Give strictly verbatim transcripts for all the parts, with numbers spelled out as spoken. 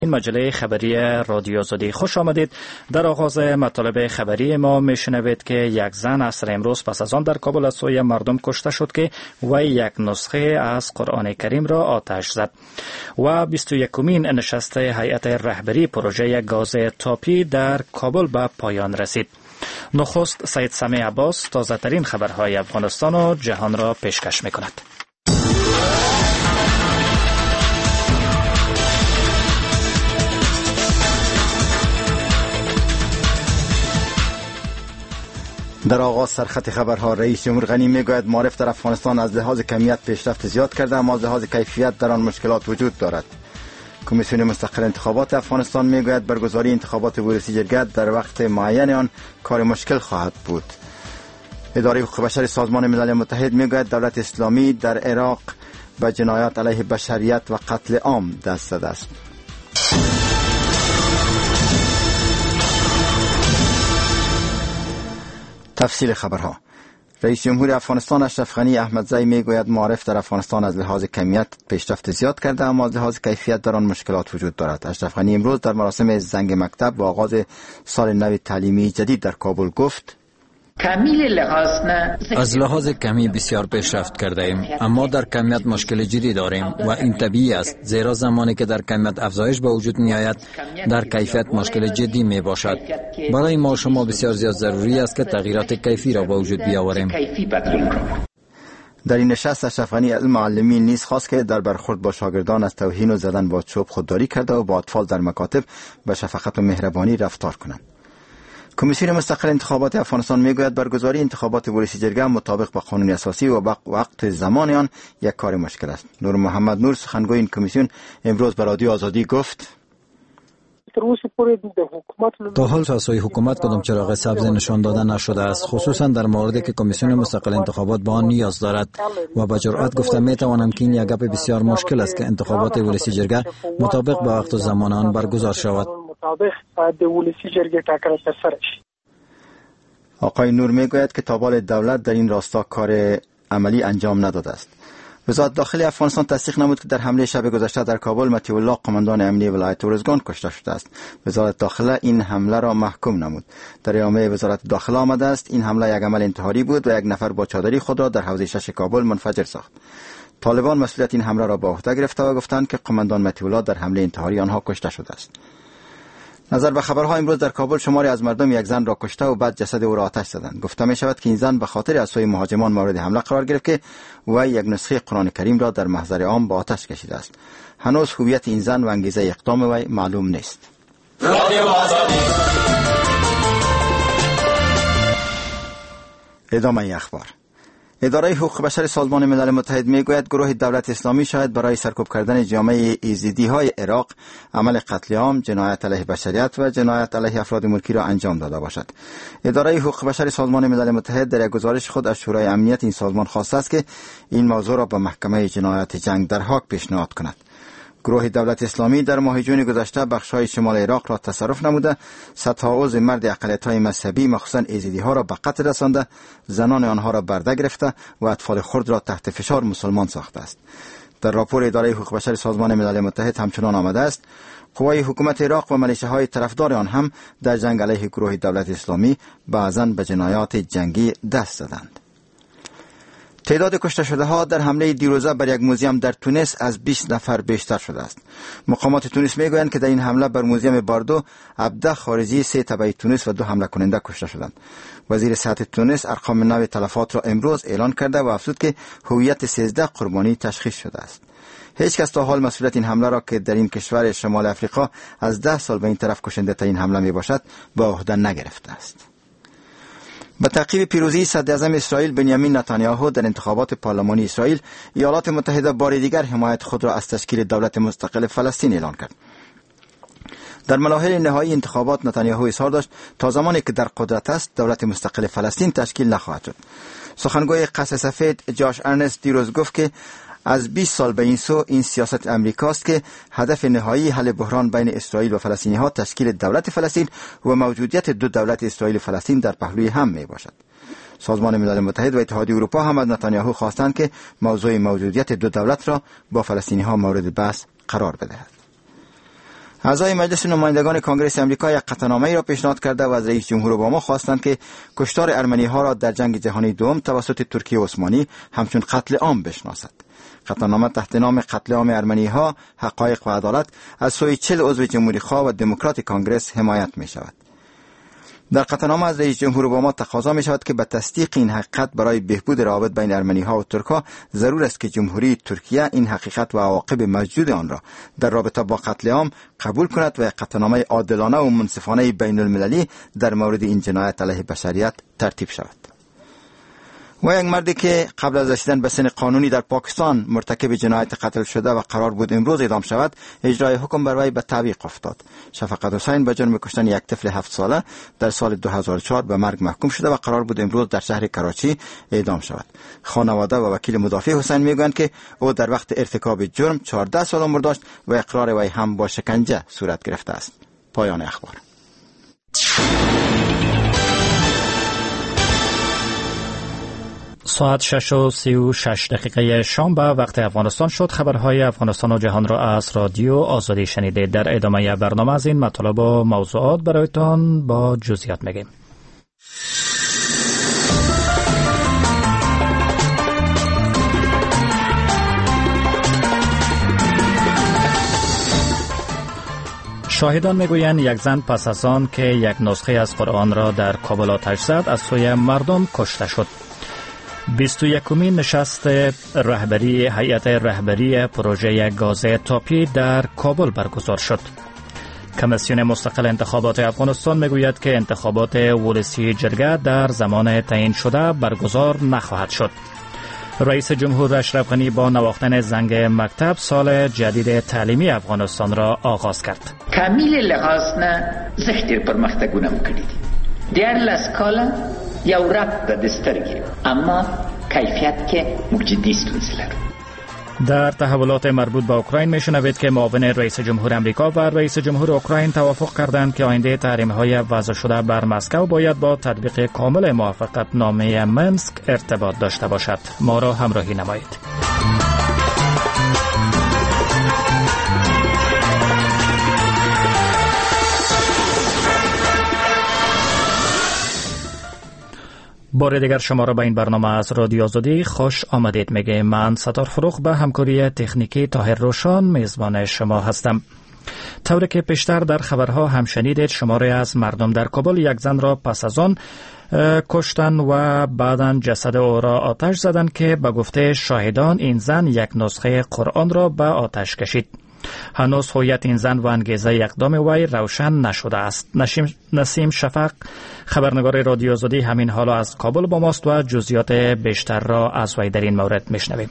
این مجله خبری رادیو آزادی خوش آمدید. در آغاز مطالب خبری ما میشنوید که یک زن عصر امروز پس از آن در کابل از سوی مردم کشته شد که وی یک نسخه از قرآن کریم را آتش زد. و بیست و یکمین نشست هیئت رهبری پروژه گاز تاپی در کابل به پایان رسید. نخست سید سمیع عباس تازه ترین خبرهای افغانستان و جهان را پیشکش میکند. در آغاز سرخط خبرها، رئیس جمهور غنی میگوید معارف در افغانستان از لحاظ کمیت پیشرفت زیاد کرده اما از لحاظ کیفیت در آن مشکلات وجود دارد. کمیسیون مستقل انتخابات افغانستان میگوید برگزاری انتخابات ورودی جرگه در وقت معین آن کار مشکل خواهد بود. اداره حقوق بشر سازمان ملل متحد میگوید دولت اسلامی در عراق به جنایات علیه بشریت و قتل عام دست زده است. تفصیل خبرها. رئیس جمهور افغانستان اشرف غنی احمدزی میگوید معارف در افغانستان از لحاظ کمیت پیشرفت زیاد کرده اما از لحاظ کیفیت در آن مشکلات وجود دارد. اشرف غنی امروز در مراسم زنگ مکتب و آغاز سال نو تعلیمی جدید در کابل گفت: از لحاظ کمی بسیار پیشرفت کرده ایم اما در کمیت مشکل جدی داریم و این طبیعی است، زیرا زمانی که در کمیت افزایش به وجود می آید در کیفیت مشکل جدی می باشد. برای ما شما بسیار زیاد ضروری است که تغییرات کیفی را به وجود بیاوریم. در این نشست اشرف غنی از معلمین نیز خواست که در برخورد با شاگردان از توهین و زدن با چوب خودداری کرده و با اطفال در مکاتب به شفقت و مهربانی رفتار کنند. کمیسیون مستقل انتخابات افغانستان میگوید برگزاری انتخابات ورودی جرگه مطابق با قانون اساسی و وقت زمان آن یک کار مشکل است. نور محمد نور سخنگوی این کمیسیون امروز به رادیو آزادی گفت: تا حال سازوی حکومت کدام چراغ سبز نشان داده نشده است، خصوصا در موردی که کمیسیون مستقل انتخابات به آن نیاز دارد و به جرئت گفته می توانم که این یک گپ بسیار مشکل است که انتخابات ورودی جرگه مطابق با وقت و زمان آن برگزار شود. آقای نور میگوید که تابال دولت در این راستا کار عملی انجام نداده است. وزارت داخلی افغانستان تصدیق نمود که در حمله شب گذشته در کابل مطیع الله قماندان امنیه ولایت ارزگان کشته شده است. وزارت داخله این حمله را محکوم نمود. در اعلامیه وزارت داخله آمده است این حمله یک عمل انتحاری بود و یک نفر با چادری خود را در حوزه شش کابل منفجر ساخت. طالبان مسئولیت این حمله را به عهده گرفته و گفتند که قماندان مطیع الله در حمله انتحاری آنها کشته شده است. نظر به خبرها، امروز در کابل شماری از مردم یک زن را کشته و بعد جسد او را آتش زدند. گفته می شود که این زن به خاطر از سوی مهاجمان مورد حمله قرار گرفت که وی یک نسخه قرآن کریم را در محضر عام به آتش کشیده است. هنوز هویت این زن و انگیزه اقدام وی معلوم نیست. ادامه اخبار. اداره حقوق بشر سازمان ملل متحد میگوید گروه دولت اسلامی شاید برای سرکوب کردن جامعه ایزیدی های عراق عمل قتل عام، جنایت علیه بشریت و جنایت علیه افراد ملکی را انجام داده باشد. اداره حقوق بشر سازمان ملل متحد در یک گزارش خود از شورای امنیت این سازمان خواسته است که این موضوع را به محکمه جنایت جنگ در هاگ پیشنهاد کند. گروه دولت اسلامی در ماه جون گذشته بخش‌های شمال عراق را تصرف نموده، صدها عضو مرد اقلیت‌های مذهبی مخصوصاً ایزیدی‌ها را به قتل رسانده، زنان آنها را برده گرفته و اطفال خرد را تحت فشار مسلمان ساخته است. در راپور اداره حقوق بشر سازمان ملل متحد همچنان آمده است قوای حکومت عراق و ملیشه‌های طرفدار آن هم در جنگ علیه گروه دولت اسلامی بعضاً به جنایات جنگی دست زدند. تعداد کشته شده ها در حمله دیروزه بر یک موزیم در تونس از بیست نفر بیشتر شده است. مقامات تونس میگویند که در این حمله بر موزیم باردو عبده خارجی سه تبع تونس و دو حمله کننده کشته شدند. وزیر صحت تونس ارقام نو تلفات را امروز اعلان کرده و افزود که هویت سیزده قربانی تشخیص شده است. هیچ کس تا حال مسئولیت این حمله را که در این کشور شمال افریقا از ده سال به این طرف کشنده تا این حمله می باشد به عهده نگرفته است. به تعقیب پیروزی صدراعظم اسرائیل بنیامین نتانیاهو در انتخابات پارلمانی اسرائیل، ایالات متحده بار دیگر حمایت خود را از تشکیل دولت مستقل فلسطین اعلان کرد. در مراحل نهایی انتخابات نتانیاهو اظهار داشت تا زمانی که در قدرت است دولت مستقل فلسطین تشکیل نخواهد شد. سخنگوی قصر سفید جاش ارنست دیروز گفت که از بیست سال به این سو این سیاست امریکاست که هدف نهایی حل بحران بین اسرائیل و فلسطینی ها تشکیل دولت فلسطین و موجودیت دو دولت اسرائیل و فلسطین در پهلوی هم می باشد. سازمان ملل متحد و اتحادیه اروپا هم از نتانیاهو خواستند که موضوع موجودیت دو دولت را با فلسطینی ها مورد بحث قرار بدهد. اعضای مجلس نمایندگان کنگره امریکا یک قطعنامه‌ای را پیشنهاد کرده و از رئیس جمهور اوباما خواستند که کشتار ارمنی‌ها را در جنگ جهانی دوم توسط ترکیه عثمانی همچون قتل عام بشناسد. قطعنامه تحت نام قتل عام ارمنی‌ها، حقایق و عدالت از سوی چهل عضو جمهوری خواه و دموکرات کانگرس حمایت می شود. در قطعنامه از رئیس جمهور اوباما تقاضا می شود که به تصدیق این حقیقت برای بهبود روابط بین ارمنی‌ها و ترک‌ها ضرور است که جمهوری ترکیه این حقیقت و عواقب موجود آن را در رابطه با قتل عام قبول کند و قطعنامه عادلانه و منصفانه بین المللی در مورد این جنایت علیه بشریت ترتیب شود. و یک مردی که قبل از رسیدن به سن قانونی در پاکستان مرتکب جنایت قتل شده و قرار بود امروز اعدام شود، اجرای حکم بر وی به تعویق افتاد. شفقت حسین به جرم کشتن یک طفل هفت ساله در سال دو هزار و چهار به مرگ محکوم شده و قرار بود امروز در شهر کراچی اعدام شود. خانواده و وکیل مدافع حسین میگویند که او در وقت ارتکاب جرم چهارده سال عمر داشت و اقرار وی هم با شکنجه صورت گرفته است. پایان اخبار. ساعت شش و سی و شش دقیقه شام به وقت افغانستان شد. خبرهای افغانستان و جهان را از رادیو آزادی شنیدید. در ادامه برنامه از این مطالب و موضوعات برایتان با جزئیات میگیم. شاهدان میگویند یک زن پس از آن که یک نسخه از قرآن را در کابل آتش زد از سوی مردم کشته شد. بیست و یکمین نشست رهبری هیئت رهبری پروژه گاز تاپی در کابل برگزار شد. کمیسیون مستقل انتخابات افغانستان میگوید که انتخابات ولسی جرگه در زمان تعیین شده برگزار نخواهد شد. رئیس جمهور اشرف غنی با نواختن زنگ مکتب سال جدید تعلیمی افغانستان را آغاز کرد. کامیل لحاظنا زخدیر پرمختګونه وکړي دي. دیارلس کاله یو رب د سترګې اما کیفیت که موږ جدي ستونزې لرو. در تحولات مربوط به اوکراین میشنوید که معاون رئیس جمهور امریکا و رئیس جمهور اوکراین توافق کردند که آینده تحریم‌های وضع شده بر مسکو باید با تطبیق کامل موافقت نامه منسک ارتباط داشته باشد. ما را همراهی نمایید. بار دیگر شما را به این برنامه از رادیو آزادی خوش آمدید میگه. من ستار فروغ به همکاری تکنیکی طاهر روشان میزبان شما هستم. طوری که پیشتر در خبرها هم شنیدید، شماری از مردم در کابل یک زن را پس از آن کشتن و بعداً جسد او را آتش زدن که به گفته شاهدان این زن یک نسخه قرآن را به آتش کشید. هنوز هویت این زن و انگیزه اقدام وی روشن نشده است. نسیم شفق خبرنگار رادیو آزادی همین حالا از کابل با ماست و جزئیات بیشتر را از وی در این مورد میشنویم.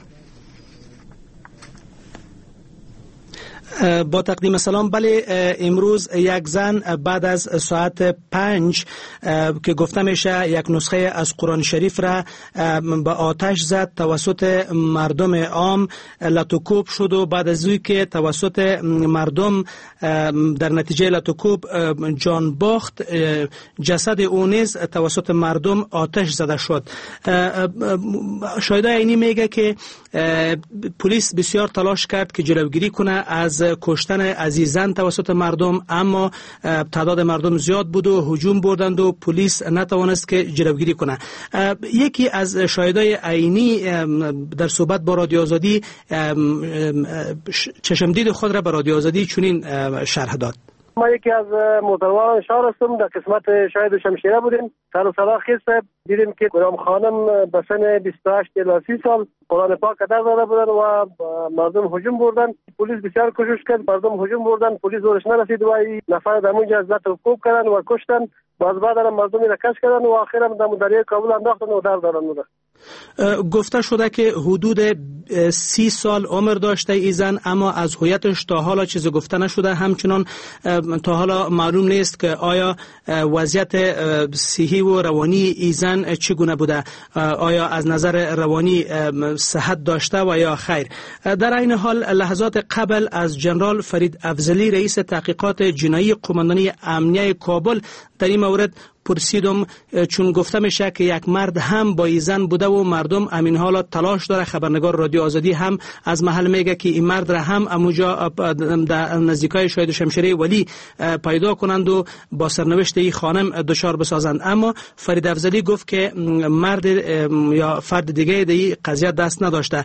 با تقدیم سلام. بله، امروز یک زن بعد از ساعت پنج که گفته میشه یک نسخه از قرآن شریف را به آتش زد توسط مردم عام لطوکوب شد و بعد از که توسط مردم در نتیجه لطوکوب جان باخت، جسد او نیز توسط مردم آتش زده شد. شاهدای عینی میگه که پلیس بسیار تلاش کرد که جلوگیری کنه از کشتن عزیزان توسط مردم، اما تعداد مردم زیاد بود و هجوم بردند و پلیس نتوانست که جلوگیری کنه. یکی از شاهدای عینی در صحبت با رادیو آزادی چشمدید خود را به رادیو آزادی چنین شرح داد. ما یکی از موتروان شهر هستم، در قسمت شاهد و شمشیره بودیم. سر و صدا خیست دیدیم که گرام خانم به سن بیست و هشت الی سی سال قرآن پاک در داده بودن و مردم هجوم بردن. پلیس بسیار کوشش کرد، مردم هجوم بردن، پلیس زورش نرسید و این نفر در اونجا از ذات کوب کردن و کشتن. باز بعد هم مردم را کش کردن و آخر هم در دریای کابل انداختن و در دارن بودن. گفته شده که حدود سی سال عمر داشته ای زن، اما از هویتش تا حالا چیزی گفته نشده. همچنان تا حالا معلوم نیست که آیا وضعیت صحی و روانی ای زن چگونه بوده، آیا از نظر روانی صحت داشته و یا خیر. در این حال لحظات قبل از جنرال فرید افضلی رئیس تحقیقات جنایی قماندانی امنیه کابل در این مورد پرسیدم چون گفته میشه که یک مرد هم با زن بوده و مردم همین حالا تلاش داره. خبرنگار رادیو آزادی هم از محل میگه که این مرد را هم اموجا در نزدیکای شاهد شمشیره ولی پیدا کنند و با سرنوشت این خانم دچار بسازند. اما فرید افضلی گفت که مرد یا فرد دیگه در این قضیه دست نداشته.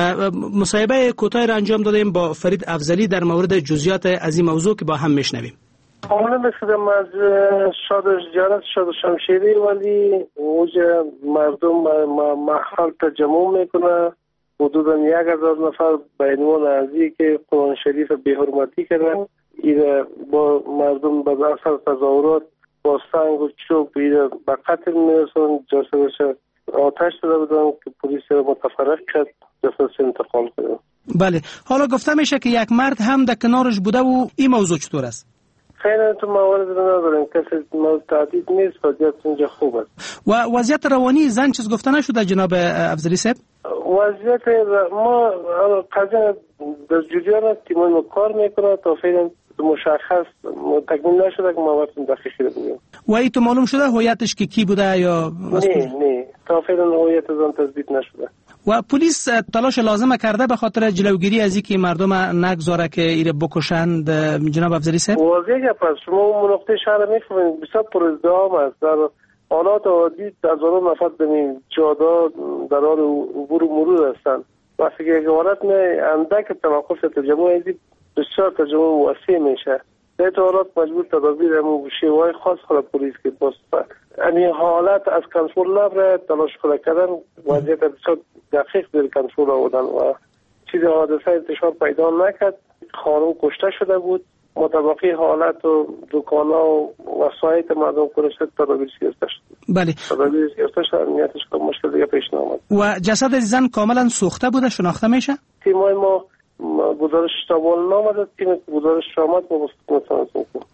مصاحبه کوتاهی را انجام دادیم با فرید افضلی در مورد جزئیات از این موضوع که با هم میشنویم. حالا مثلم از شاد جارت شاد شمشیری ولی اوجه مردم محل تجمع میکنه. حدودا یک هزار نفر به عنوان ازی که قرآن شریف به حرمتی کردن. ایره با مردم به اثر تظاهرات با سنگ و چوب ایره به قتل میرسون. جسدش آتش داده بودن که پلیس متفرق کرد، جسدش انتقال کرد. بله، حالا گفته میشه که یک مرد هم در کنارش بوده و این موضوع چطور است؟ خیلی تو موارد رو نداریم، کسی موضوع تعدید نیست، وضعیت اونجا خوب است. و وضعیت روانی زن چیز گفته نشده جناب افضلی صاحب؟ وضعیت ما قضیه در جریان تیمای ما کار میکنه تا فعلا مشخص تکمیل نشده که موارد دقیقی رو بگیم. و ای تو معلوم شده هویتش که کی بوده یا؟ نه نه تا فعلا هویت از آن تثبیت نشده. و پلیس تلاش لازم کرده به خاطر جلوگیری از اینکه مردم نگذاره که ایره بکشند جناب افضلی صاحب؟ واضحه گپ است. شما اون نقطه شهر میفهمید بسیار پر ازدحام است. در حالات عادی هزاران نفر در این جادا در حال عبور و مرور هستند. وقتی که یک حالت نه اندک توقف تجمع ازی بسیار تجمع وسیع میشه. در این حالات مجبور تدابیر همون شیوهای خاص خود پلیس که باست. این حالت از کنترل نبره تلاش خود کردن وضعیت بسیار دقیق در کنترل آوردن و چیز حادثه انتشار پیدا نکرد. خانم کشته شده بود. مطابقی حالت و دکانا و وسایت مردم کنشت تدابیر گرفته شد. بله. تدابیر گرفته شد امنیتش که مشکل دیگه پیش نامد. و جسد زن کاملا سوخته بوده شناخته میشه؟ تیمای ما گزارش تابال نامد، تیم گزارش آمد ما مستقیما کنیم.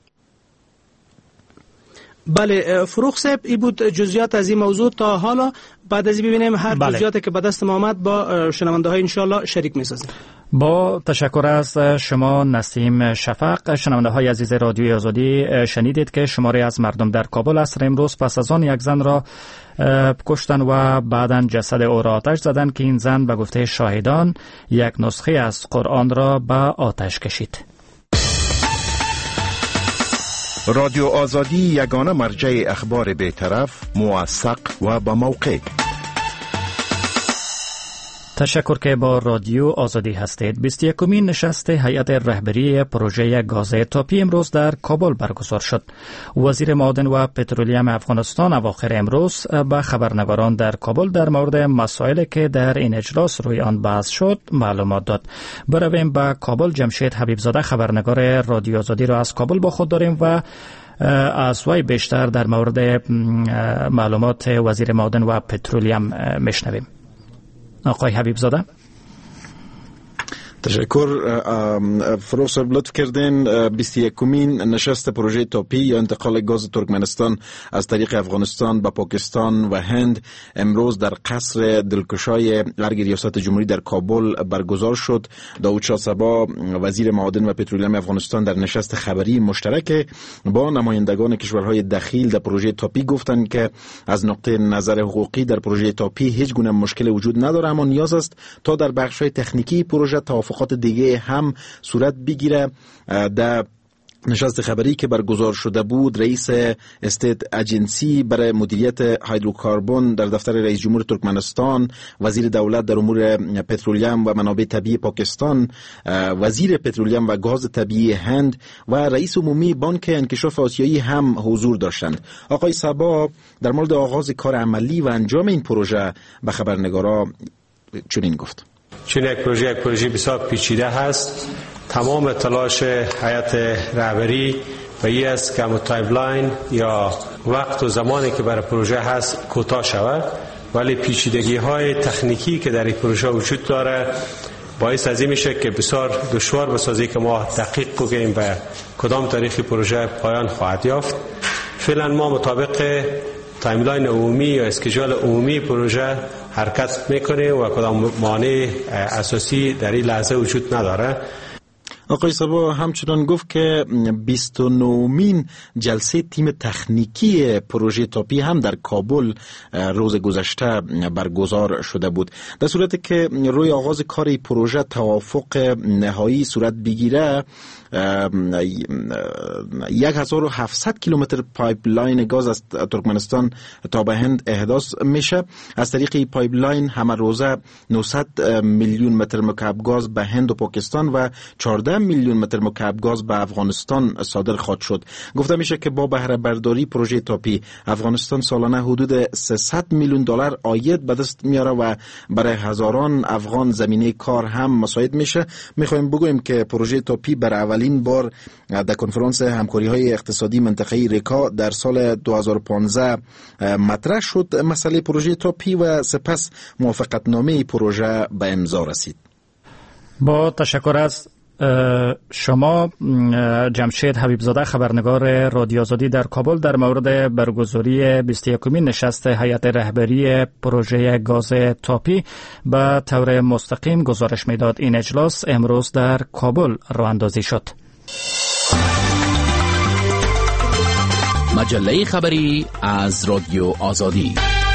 بله فروخ صاحب این بود جزئیات از این موضوع. تا حالا بعد از ببینیم هر بله. جزئیاتی که به دست ما آمد با شنونده های انشالله شریک می‌سازیم. با تشکر از شما نسیم شفق. شنونده های عزیز رادیوی آزادی شنیدید که شماری از مردم در کابل عصر امروز پس از آن یک زن را کشتن و بعداً جسد او را آتش زدند که این زن به گفته شاهدان یک نسخه از قرآن را به آتش کشید. رادیو آزادی یگانه مرجع اخبار بی‌طرف، موثق و با موقع. تشکر که با رادیو آزادی هستید. بیست و یکمین نشست هیئت رهبری پروژه گاز تاپی امروز در کابل برگزار شد. وزیر معادن و پترولیم افغانستان اواخر امروز به خبرنگاران در کابل در مورد مسائلی که در این اجلاس روی آن بحث شد معلومات داد. برویم به کابل. جمشید حبیبزاده خبرنگار رادیو آزادی را از کابل با خود داریم و از وی بیشتر در مورد معلومات وزیر معادن و پترولیم میشنویم. آقای حبیب زاده. تشکر فروغ صاحب، لطف کردین. بیست و یکمین نشست پروژه تاپی یا انتقال گاز ترکمنستان از طریق افغانستان به پاکستان و هند امروز در قصر دلکشای ارگ ریاست جمهوری در کابل برگزار شد. داود شاه صبا وزیر معادن و پترولیم افغانستان در نشست خبری مشترک با نمایندگان کشورهای دخیل در پروژه تاپی گفتند که از نقطه نظر حقوقی در پروژه تاپی هیچ گونه مشکل وجود نداره، اما نیاز است تا در بخش‌های تکنیکی پروژه توافقات دیگه هم صورت بگیره. در نشست خبری که برگزار شده بود، رئیس استیت اجنسی برای مدیریت هیدروکاربن در دفتر رئیس جمهور ترکمنستان، وزیر دولت در امور پترولیم و منابع طبیعی پاکستان، وزیر پترولیم و گاز طبیعی هند و رئیس عمومی بانک انکشاف آسیایی هم حضور داشتند. آقای صبا در مورد آغاز کار عملی و انجام این پروژه به خبرنگارا چنین گفت: چون یک پروژه یک پروژه بسیار پیچیده هست، تمام تلاش هیئت رهبری و این است که تایملاین یا وقت و زمانی که برای پروژه هست کوتاه شود، ولی پیچیدگی های تکنیکی که در این پروژه وجود داره باعث از این میشه که بسیار دشوار بسازی که ما دقیق بگیم به کدام تاریخی پروژه پایان خواهد یافت. فعلا ما مطابق تایملاین عمومی یا اسکیجول عمومی پروژه حرکت میکنه و کدام مانع اساسی در این لحظه وجود نداره. آقای سبا همچنان گفت که بیست و نهمین جلسه تیم تکنیکی پروژه تاپی هم در کابل روز گذشته برگزار شده بود. در صورتی که روی آغاز کار پروژه توافق نهایی صورت بگیره، یک هزار و هفتصد کیلومتر پایپلاین گاز از ترکمنستان تا به هند احداث میشه. از طریق پایپلاین همه روزه نهصد میلیون متر مکعب گاز به هند و پاکستان و چهارده میلیون متر مکعب گاز به افغانستان صادر خواهد شد. گفته میشه که با بهره برداری پروژه تاپی افغانستان سالانه حدود سیصد میلیون دلار عاید به دست میاره و برای هزاران افغان زمینه کار هم مساعد میشه. میخوایم بگویم که پروژه تاپی برای اولین بار در کنفرانس همکاری های اقتصادی منطقه‌ای ریکا در سال دو هزار و پانزده مطرح شد مسئله پروژه تاپی و سپس موافقتنامه پروژه به امضا رسید. با تشکر از شما جمشید حبیبزاده، خبرنگار رادیو آزادی در کابل، در مورد برگزاری بیست و یکمین نشست هیئت رهبری پروژه گاز تاپی به طور مستقیم گزارش میداد. این اجلاس امروز در کابل راه اندازی شد. مجله خبری از رادیو آزادی.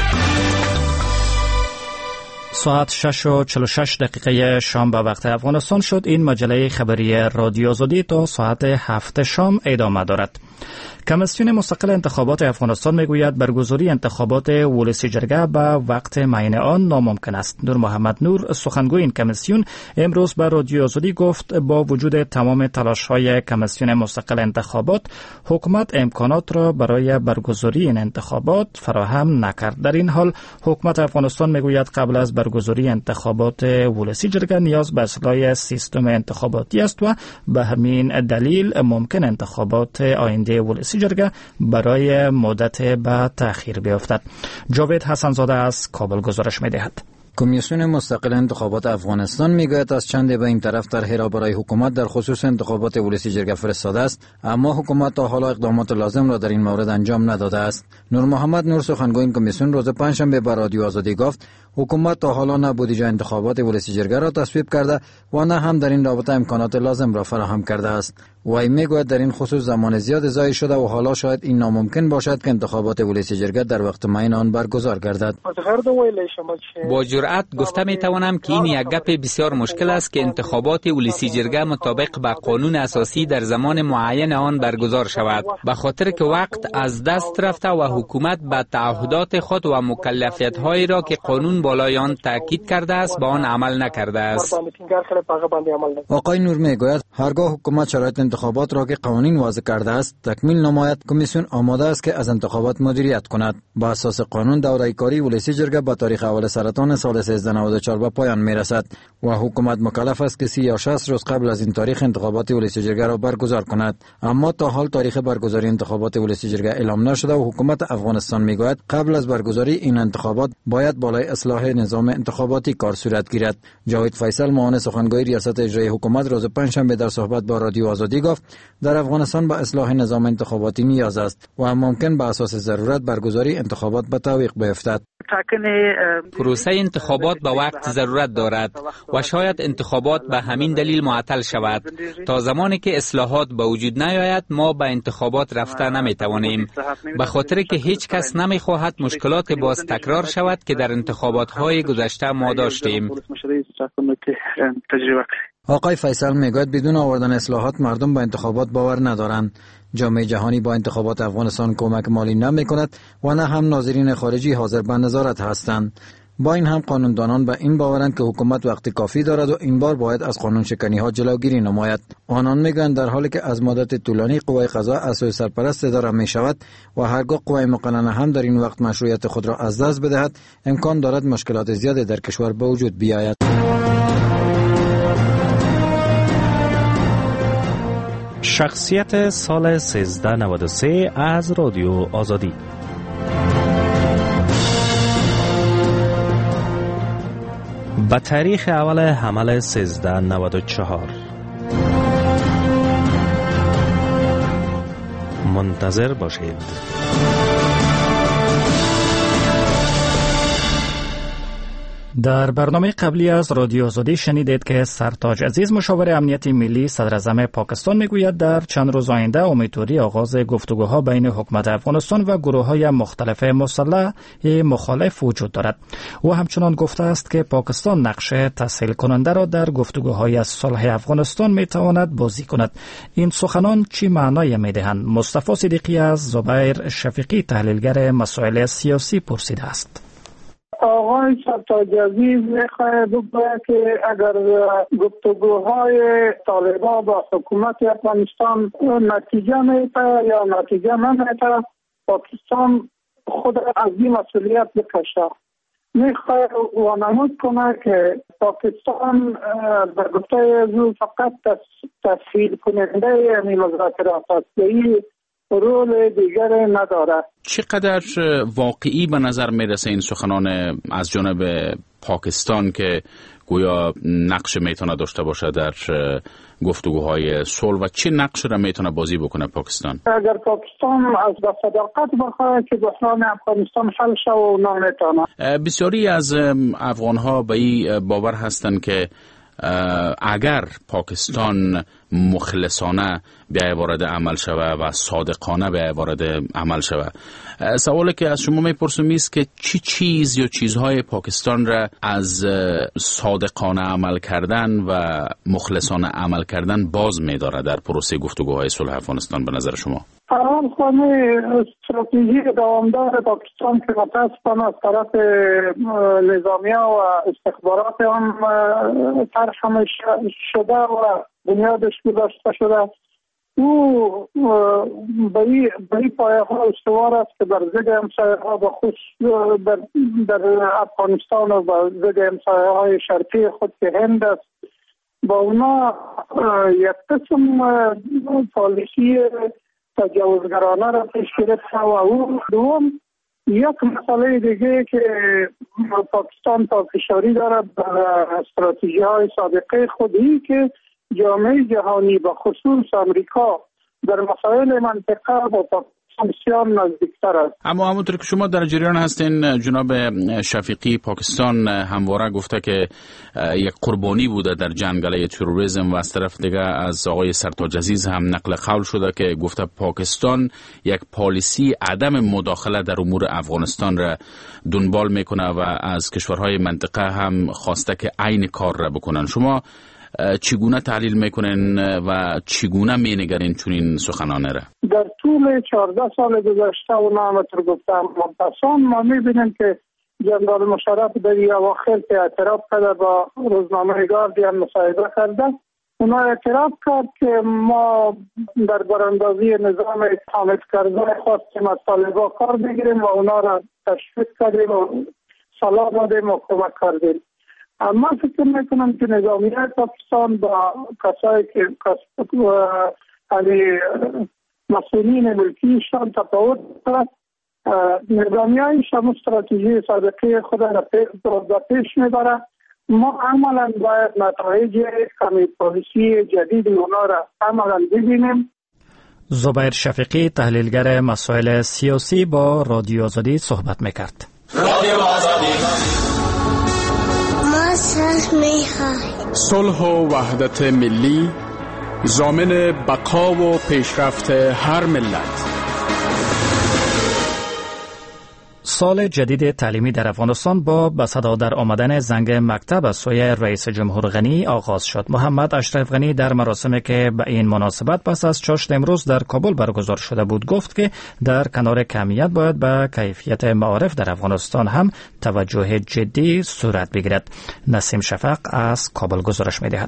ساعت شش و چهل و شش دقیقه شام به وقت افغانستان شد. این مجله خبری رادیو آزادی تا ساعت هفت شام ادامه دارد. کمیسیون مستقل انتخابات افغانستان میگوید برگزاری انتخابات ولسی جرگه به وقت معین آن ناممکن است. نور محمد نور، سخنگوی این کمیسیون، امروز به رادیو آزادی گفت با وجود تمام تلاش‌های کمیسیون مستقل انتخابات، حکومت امکانات را برای برگزاری این انتخابات فراهم نکرد. در این حال حکومت افغانستان میگوید قبل از برگزاری انتخابات ولسی جرگه نیاز به اصلاح سیستم انتخاباتی است و به همین دلیل ممکن انتخابات آینده ولسی جرگه برای مدت به تأخیر بیفتد. جاوید حسنزاده از کابل گزارش می‌دهد. کمیسیون مستقل انتخابات افغانستان میگوید از چند به این طرف طرحی را برای حکومت در خصوص انتخابات ولسی جرگه فرستاده است، اما حکومت تا حالا اقدامات لازم را در این مورد انجام نداده است. نور محمد نور، سخنگوی این کمیسیون، روز پنجشنبه به رادیو آزادی گفت حکومت تا حالا نه بودجه انتخابات ولسی جرگه را تصویب کرده و نه هم در این رابطه امکانات لازم را فراهم کرده است. وی میگوید در این خصوص زمان زیاد ضایع شده و حالا شاید این ناممکن باشد که انتخابات ولسی جرگه در وقت معین آن برگزار گردد. با جرأت گفته می توانم که این یک گپ بسیار مشکل است که انتخابات ولسی جرگه مطابق با قانون اساسی در زمان معین آن برگزار شود، به خاطر که وقت از دست رفته و حکومت به تعهدات خود و مکلفیت هایی را که قانون بالای آن تاکید کرده است به آن عمل نکرده است. آقای نور میگوید هرگاه حکومت شرایط انتخابات را که قوانین وضع کرده است تکمیل نماید، کمیسیون آماده است که از انتخابات مدیریت کند. با اساس قانون دوره کاری ولسی جرگه با تاریخ اول سرطان سال سیزده نود و چهار به پایان میرسد و حکومت مکلف است که سی یا شصت روز قبل از این تاریخ انتخابات ولسی جرگه را برگزار کند. اما تا حال تاریخ برگزاری انتخابات ولسی جرگه اعلام نشده و حکومت افغانستان میگوید قبل از برگزاری این انتخابات باید بالای اصلاح نظام انتخاباتی کار صورت گیرد. جاوید فیصل، معاون سخنگوی ریاست اجرایی حکومت، روز پنجشنبه در صحبت با رادیو آزادی گفت در افغانستان به اصلاح نظام انتخاباتی نیاز است و ممکن به اساس ضرورت برگزاری انتخابات به تعویق بیفتد. پروسه انتخابات به وقت ضرورت دارد و شاید انتخابات به همین دلیل معطل شود. تا زمانی که اصلاحات به وجود نیاید ما به انتخابات رفته نمی توانیم، به خاطر که هیچ کس نمی خواهد مشکلات باز تکرار شود که در انتخابات های گذشته ما داشتیم. آقای فیصل میگوید بدون آوردن اصلاحات مردم به انتخابات باور ندارند. جامعه جهانی با انتخابات افغانستان کمک مالی نمی کند و نه هم ناظرین خارجی حاضر به نظارت هستند. با این هم قانوندانان به این باورند که حکومت وقت کافی دارد و این بار باید از قانون شکنی ها جلوگیری نماید. آنان میگویند در حالی که از مدت طولانی قوه قضاییه از سوی سرپرست اداره می شود و هرگاه قوه مقننه هم در این وقت مشروعیت خود را از دست بدهد امکان دارد مشکلات زیادی در کشور به وجود بیاید. شخصیت سال سیزده نود و سه از رادیو آزادی. به تاریخ اول حمل سیزده نود و چهار منتظر باشید. در برنامه قبلی از رادیو آزادی شنیدید که سرتاج عزیز مشاور امنیت ملی صدراعظم پاکستان میگوید در چند روز آینده امیدواری آغاز گفتگوها بین حکومت افغانستان و گروه‌های مختلف مسلح مخالف وجود دارد. او همچنان گفته است که پاکستان نقش تسهیل کننده را در گفتگوهای صلح افغانستان میتواند بازی کند. این سخنان چی معنای میدهند؟ مصطفی صدیقی از زبیر شفیقی تحلیلگر مسائل سیاسی پرسیده است. آقای سرتاج عزیز میخواه بگوید که اگر گفتگوهای طالبان با حکومت افغانستان نتیجه میده یا نتیجه نمیده، پاکستان خود از این مسئولیت بکشه. میخواه وانمود کنه که پاکستان در گفته ازو فقط تسهیل کننده یعنی مذاکرات است، رول دیگر نداره. چقدر واقعی به نظر میرسه این سخنان از جانب پاکستان که گویا نقش میتونه داشته باشه در گفتگوهای صلح و چه نقش را میتونه بازی بکنه پاکستان؟ اگر پاکستان از صداقت بخواد که بحران افغانستان حل شه و نمیتونه. بسیاری از افغانها به این باور هستند که اگر پاکستان مخلصانه بیای وارد عمل شوه و صادقانه بیای وارد عمل شوه، سوالی که از شما میپرسم است که چی چیز یا چیزهای پاکستان را از صادقانه عمل کردن و مخلصانه عمل کردن باز میداره در پروسه گفتگوهای صلح افغانستان به نظر شما؟ فرام خانه استراتژی دوامدار پاکستان که متاسفانه از طرف نظامیه و استخبارات هم طرح شده و بنیادش گذاشته شده، او به این پایه ها استوار است که بر ضد همسایه ها و خصوص در, در افغانستان و بر ضد همسایه های شرقی خود که هند است، با اونا یک قسم پالیسی تجاوزگرانه را پیش گرفته و او دوم یک مسئله دیگه که پاکستان پافشاری دارد بر استراتژی های سابقه خودی که جامعه جهانی به خصوص امریکا در مسائل منطقه با پاکستان بسیار نزدیکتر است. اما همونطور که شما در جریان هستین، جناب شفیقی، پاکستان همواره گفته که یک قربانی بوده در جنگ علیه تروریسم و از طرف دیگه از آقای سرتاج عزیز هم نقل قول شده که گفته پاکستان یک پالیسی عدم مداخله در امور افغانستان را دنبال میکنه و از کشورهای منطقه هم خواسته که عین کار را بکنن. شما چگونه تحلیل میکنین و چگونه مینگرین چون این سخنانه را؟ در طول چهارده سال گذشته و نامتر گفتم منتصان ما میبینیم که جنرال مشرف در این اواخر که اعتراف کرده با روزنامه گاردین مصاحبه کرده، اونا اعتراف کرد که ما در براندازی نظام حامد کرزی خواستیم از طالبان کار بگیریم و اونا را تشویق کردیم و سلاح دادیم و کمک کردیم. اما فکر میکنم که نظامیه پاکستان با کسایی که علی مسئولین ملکیشان تفاوت دارد، نظامیه ایشان استراتژی سابقه خود را پیش میبرد. ما عملا باید نتایج کمی پالیسی جدید اونا را عملا ببینیم. زبیر شفیقی تحلیلگر مسائل سیاسی با رادیو آزادی صحبت میکرد. رادیو آزادی صلح و وحدت ملی ضامن بقا و پیشرفت هر ملت. سال جدید تعلیمی در افغانستان با به صدا در آمدن زنگ مکتب از سوی رئیس جمهور غنی آغاز شد. محمد اشرف غنی در مراسمی که به این مناسبت پس از چاشت امروز در کابل برگزار شده بود گفت که در کنار کمیت باید به کیفیت معارف در افغانستان هم توجه جدی صورت بگیرد. نسیم شفق از کابل گزارش می‌دهد.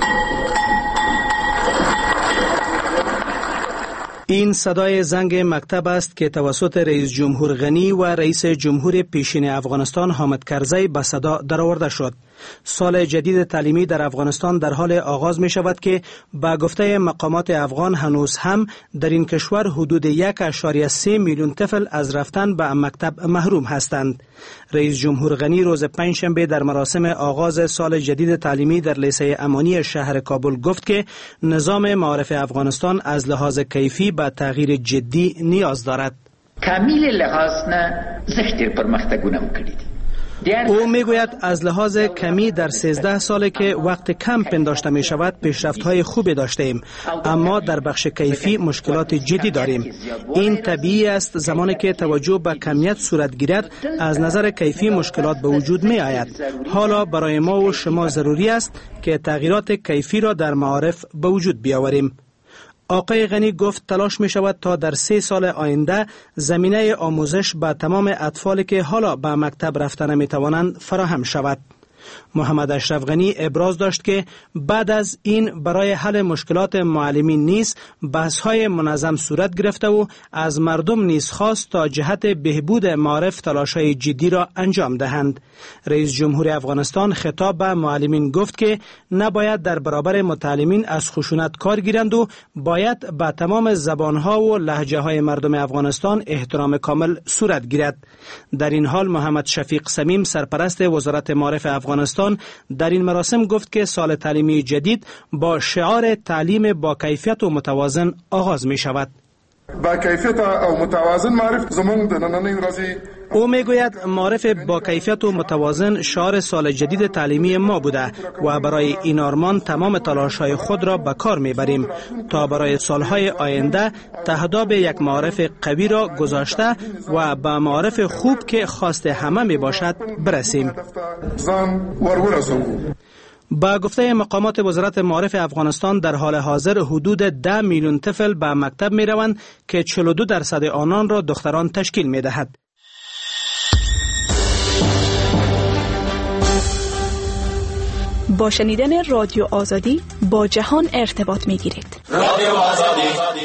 این صدای زنگ مکتب است که توسط رئیس جمهور غنی و رئیس جمهور پیشین افغانستان حامد کرزی به صدا درآورده شد. سال جدید تعلیمی در افغانستان در حال آغاز می شود که با گفته مقامات افغان هنوز هم در این کشور حدود یک ممیز سه میلیون طفل از رفتن به مکتب محروم هستند. رئیس جمهور غنی روز پنجشنبه در مراسم آغاز سال جدید تعلیمی در لیسه امانی شهر کابل گفت که نظام معارف افغانستان از لحاظ کیفی به تغییر جدی نیاز دارد. کامیل لحاظ نه زښتې پرمختګونه وکړي دي. او میگوید از لحاظ کمی در سیزده سالی که وقت کم پنداشته می شود پیشرفت‌های خوبی داشته ایم، اما در بخش کیفی مشکلات جدی داریم. این طبیعی است، زمانی که توجه به کمیت صورت گیرد از نظر کیفی مشکلات به وجود می آید. حالا برای ما و شما ضروری است که تغییرات کیفی را در معارف به وجود بیاوریم. آقای غنی گفت تلاش می شود تا در سه سال آینده زمینه آموزش به تمام اطفالی که حالا به مکتب رفته نمی توانند فراهم شود. محمد اشرف غنی ابراز داشت که بعد از این برای حل مشکلات معلمین نیز بحث‌های منظم صورت گرفته و از مردم نیز خواست تا جهت بهبود معارف تلاش‌های جدی را انجام دهند. رئیس جمهور افغانستان خطاب به معلمین گفت که نباید در برابر متعلمین از خشونت کار گیرند و باید به تمام زبان‌ها و لهجه‌های مردم افغانستان احترام کامل صورت گیرد. در این حال محمد شفیق صمیم سرپرست وزارت معارف افغانستان در این مراسم گفت که سال تعلیمی جدید با شعار تعلیم با کیفیت و متوازن آغاز می شود. با کیفیت و متوازن معرف زمان د نننۍ ورځې او میگوید معرف با کیفیت و متوازن شعار سال جدید تعلیمی ما بوده و برای این آرمان تمام تلاش‌های خود را به کار میبریم تا برای سالهای آینده تهداب یک معرف قوی را گذاشته و به معرف خوب که خواست همه می باشد برسیم. با گفته مقامات وزارت معارف افغانستان در حال حاضر حدود ده میلیون طفل به مکتب می روند که چهل و دو درصد آنان را دختران تشکیل می دهد. با شنیدن رادیو آزادی با جهان ارتباط می گیرید. رادیو آزادی.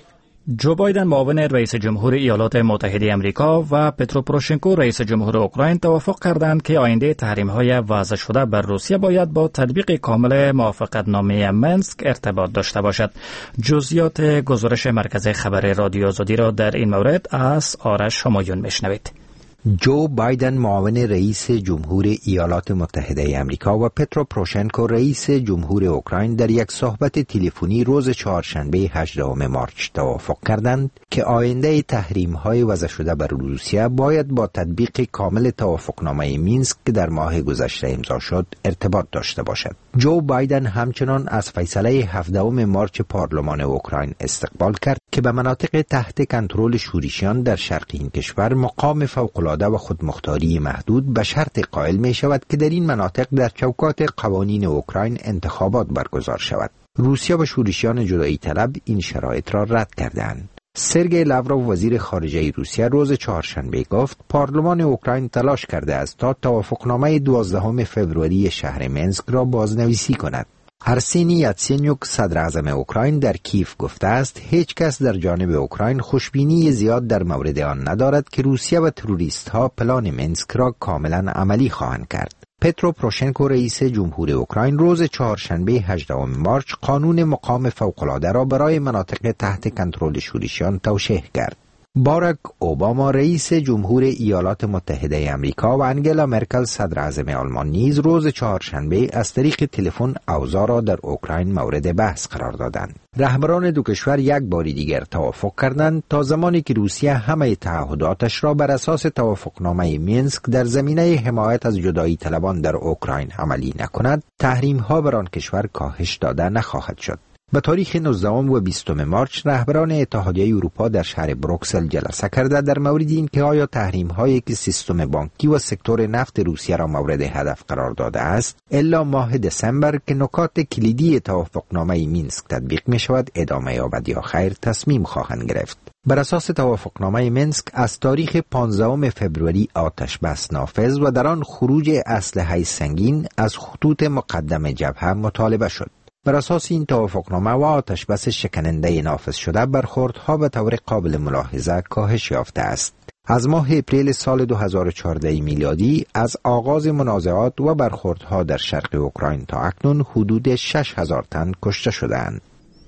جو بایدن معاون رئیس جمهور ایالات متحده آمریکا و پترو پروشنکو رئیس جمهور اوکراین توافق کردند که آینده تحریم‌های وضع شده بر روسیه باید با تطبیق کامل موافقتنامه منسک ارتباط داشته باشد. جزئیات گزارش مرکز خبر رادیو آزادی را در این مورد از آرش همایون میشنوید. جو بایدن معاون رئیس جمهور ایالات متحده آمریکا و پترو پروشنکو رئیس جمهور اوکراین در یک صحبت تلفنی روز چهارشنبه هجدهم مارچ توافق کردند که آینده تحریم‌های وضع شده بر روسیه باید با تطبیق کامل توافقنامه مینسک که در ماه گذشته امضا شد ارتباط داشته باشد. جو بایدن همچنان از فیصله هفدهم مارچ پارلمان اوکراین استقبال کرد که به مناطق تحت کنترل شورشیان در شرق این کشور مقام فوق‌العاده و خودمختاری محدود به شرط قائل می شود که در این مناطق در چوکات قوانین اوکراین انتخابات برگزار شود. روسیه و شورشیان جدایی طلب این شرایط را رد کردند. سرگئی لاوروف وزیر خارجه روسیه روز چهارشنبه گفت پارلمان اوکراین تلاش کرده است تا توافقنامه دوازدهم فوریه شهر منسک را بازنویسی کند. ارسنی یاتسینیوک صدر اعظم اوکراین در کیف گفته است هیچ کس در جانب اوکراین خوشبینی زیاد در مورد آن ندارد که روسیه و تروریست ها پلان منسک را کاملا عملی خواهند کرد. پترو پروشنکو رئیس جمهور اوکراین روز چهارشنبه هجدهم مارچ قانون مقام فوق‌العاده را برای مناطق تحت کنترل شورشیان توشیح کرد. باراک اوباما رئیس جمهور ایالات متحده آمریکا و انگلا مرکل صدر اعظم آلمان نیز روز چهارشنبه از طریق تلفن اوضاع را در اوکراین مورد بحث قرار دادند. رهبران دو کشور یک بار دیگر توافق کردند تا زمانی که روسیه همه تعهداتش را بر اساس توافقنامه مینسک در زمینه حمایت از جدایی طلبان در اوکراین عملی نکند، تحریم‌ها بر آن کشور کاهش داده نخواهد شد. به تاریخ نوزدهم و بیستم مارچ رهبران اتحادیه اروپا در شهر بروکسل جلسه کرده در مورد این که آیا تحریم‌هایی که سیستم بانکی و سکتور نفت روسیه را مورد هدف قرار داده است الا ماه دسامبر که نکات کلیدی توافقنامه مینسک تطبیق می شود ادامه یابد یا خیر تصمیم خواهند گرفت. بر اساس توافقنامه منسک از تاریخ پانزدهم فوریه آتش بس نافذ و در آن خروج اسلحه سنگین از خطوط مقدم جبهه مطالبه شد. بر اساس این توافقنامه و آتش بس شکننده نافذ شده برخوردها به طور قابل ملاحظه کاهش یافته است. از ماه اپریل سال دو هزار و چهارده میلادی از آغاز منازعات و برخوردها در شرق اوکراین تا اکنون حدود شش هزار تن کشته شدند.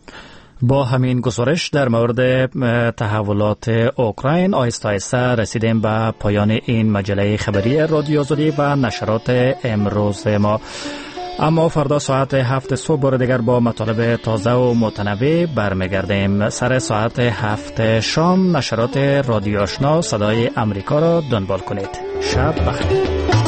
با همین گزارش در مورد تحولات اوکراین آهسته آهسته رسیدیم به پایان این مجله خبری رادیو آزادی و نشرات امروز ما. اما فردا ساعت هفت صبح بار دیگر با مطالب تازه و متنوع برمیگردیم. سر ساعت هفت شام نشرات رادیو آشنا صدای امریکا را دنبال کنید. شب بخیر.